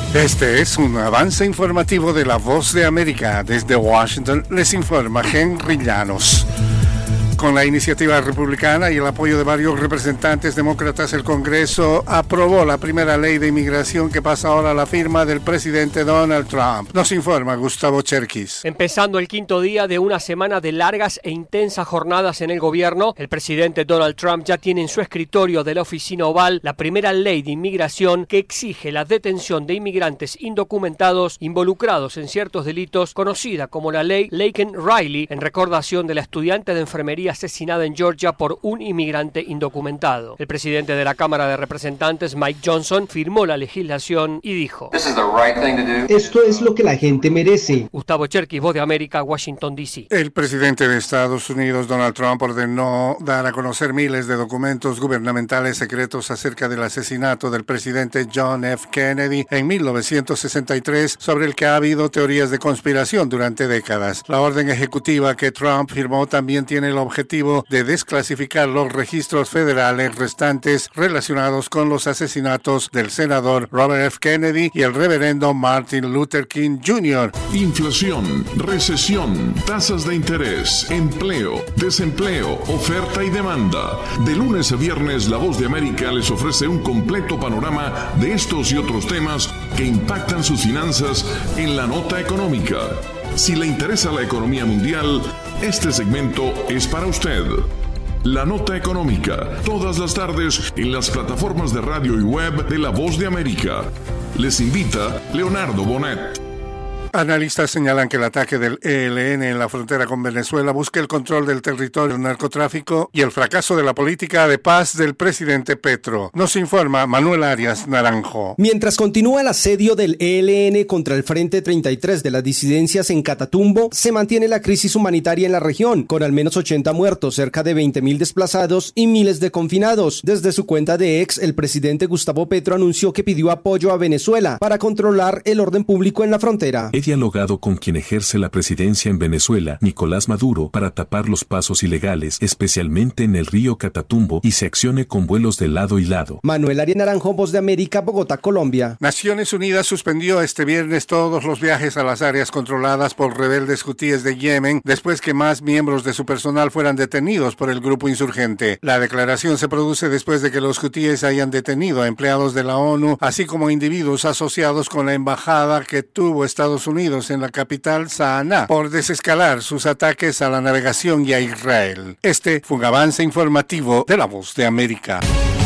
Este es un avance informativo de La Voz de América. Desde Washington les informa Henry Llanos. Con la iniciativa republicana y el apoyo de varios representantes demócratas, el Congreso aprobó la primera ley de inmigración que pasa ahora a la firma del presidente Donald Trump. Nos informa Gustavo Cherkis. Empezando el quinto día de una semana de largas e intensas jornadas en el gobierno, el presidente Donald Trump ya tiene en su escritorio de la oficina oval la primera ley de inmigración que exige la detención de inmigrantes indocumentados involucrados en ciertos delitos, conocida como la ley Laken-Riley, en recordación de la estudiante de enfermería asesinada en Georgia por un inmigrante indocumentado. El presidente de la Cámara de Representantes, Mike Johnson, firmó la legislación y dijo: Esto es lo que la gente merece. Gustavo Cherkis, Voz de América, Washington, D.C. El presidente de Estados Unidos, Donald Trump, ordenó dar a conocer miles de documentos gubernamentales secretos acerca del asesinato del presidente John F. Kennedy en 1963, sobre el que ha habido teorías de conspiración durante décadas. La orden ejecutiva que Trump firmó también tiene el objetivo de desclasificar los registros federales restantes relacionados con los asesinatos del senador Robert F. Kennedy y el reverendo Martin Luther King Jr. Inflación, recesión, tasas de interés, empleo, desempleo, oferta y demanda. De lunes a viernes, La Voz de América les ofrece un completo panorama de estos y otros temas que impactan sus finanzas en la nota económica. Si le interesa la economía mundial, este segmento es para usted. La Nota Económica, todas las tardes en las plataformas de radio y web de La Voz de América. Les invita Leonardo Bonet. Analistas señalan que el ataque del ELN en la frontera con Venezuela busca el control del territorio del narcotráfico y el fracaso de la política de paz del presidente Petro. Nos informa Manuel Arias Naranjo. Mientras continúa el asedio del ELN contra el Frente 33 de las disidencias en Catatumbo, se mantiene la crisis humanitaria en la región, con al menos 80 muertos, cerca de 20.000 desplazados y miles de confinados. Desde su cuenta de X, el presidente Gustavo Petro anunció que pidió apoyo a Venezuela para controlar el orden público en la frontera. He dialogado con quien ejerce la presidencia en Venezuela, Nicolás Maduro, para tapar los pasos ilegales, especialmente en el río Catatumbo, y se accione con vuelos de lado y lado. Manuel Arias Naranjo, Voz de América, Bogotá, Colombia. Naciones Unidas suspendió este viernes todos los viajes a las áreas controladas por rebeldes hutíes de Yemen, después que más miembros de su personal fueran detenidos por el grupo insurgente. La declaración se produce después de que los hutíes hayan detenido a empleados de la ONU, así como individuos asociados con la embajada que tuvo Estados Unidos en la capital Saná, por desescalar sus ataques a la navegación y a Israel. Este fue un avance informativo de La Voz de América.